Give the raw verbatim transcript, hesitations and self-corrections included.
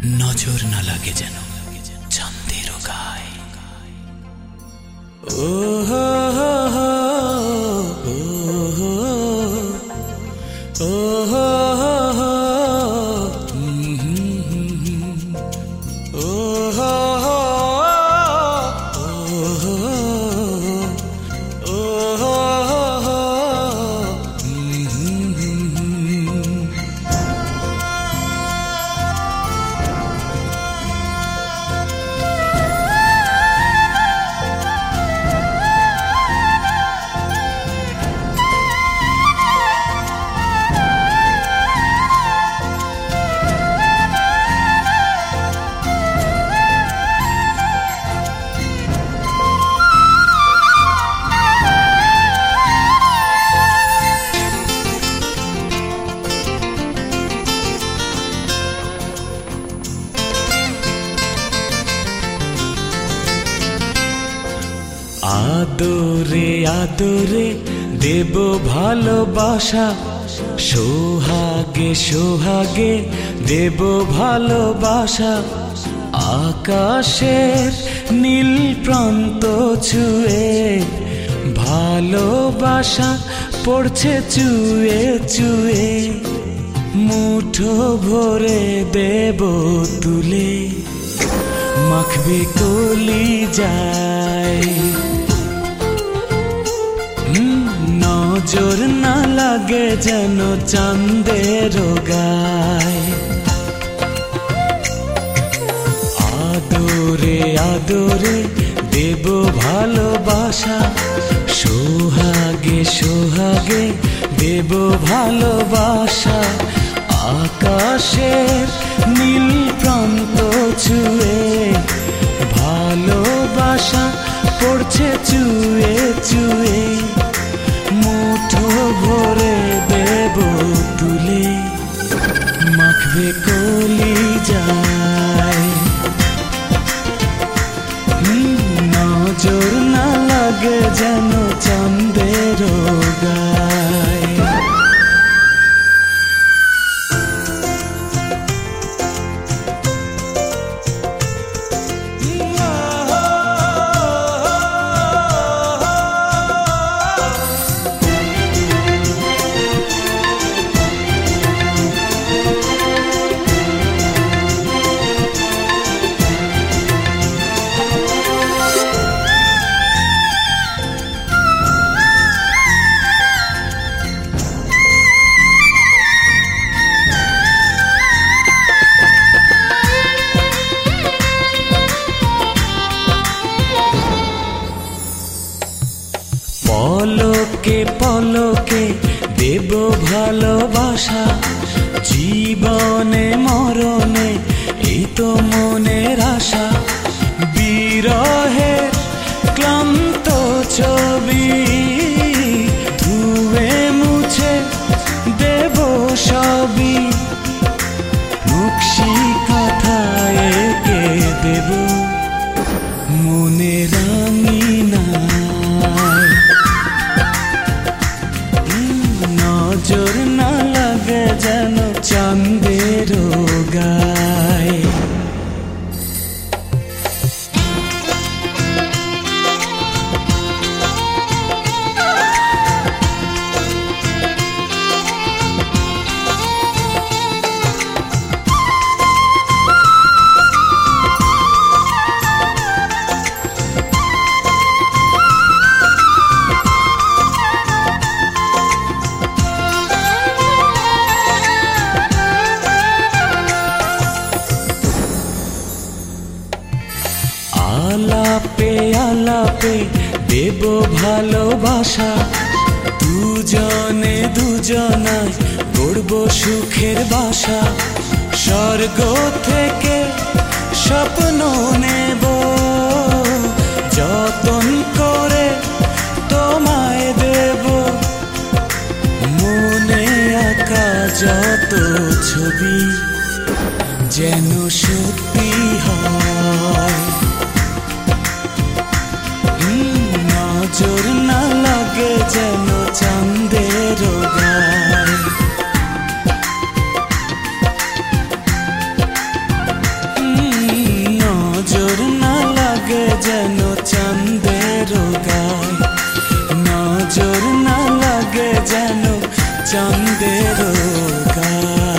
নজর না লাগে যেন চাঁদের গায়ে। ও হো হো হো, ও হো ও হো হো হো, হুম হুম হুম হুম, ও হো হো, ও হো ও হো হো, হুম হুম হুম হুম। আদরে আদরে দেব ভালোবাসা, সোহাগে সোহাগে দেব ভালোবাসা। আকাশের নীল প্রান্ত ছুঁয়ে ভালোবাসা পড়ছে চুয়ে চুয়ে। মুঠো ভরে দেব তুলে, মাখবে কলি যায়। নজর না লাগে যেন চাঁদের গায়ে। আদরে আদরে দেব ভালোবাসা, সোহাগে সোহাগে দেব ভালোবাসা। আকাশের নীল প্রান্ত ছুঁয়ে ভালোবাসা পড়ছে চুয়ে চুয়ে। মুঠো ভরে দেব তুলে, মাখবে কলি যায়। নজর না লাগে যেন চাঁদের গায়ে। পলকে পলকে দেব ভালোবাসা, জীবনে মরণে এই তো মনের আশা। বিরহের ক্লান্ত ছবি ধুয়ে মুছে দেব সবই। নকশি কথায় এঁকে দেব মনে রাঙিনা। নজর না লাগে যেন চাঁদের গায়ে। আলাপে আলাপে দেব ভালোবাসা, দুজনে দুজনায় গড়ব সুখের বাসা। স্বর্গ থেকে স্বপ্ন নেব, যতন করে তোমায় দেব। মনে আঁকা যত ছবি যেন সত্যি হয়। নজর না লাগে যেন চাঁদের গায়ে। চাঁদের গায়, নজর না লাগে যেন চাঁদের গায়।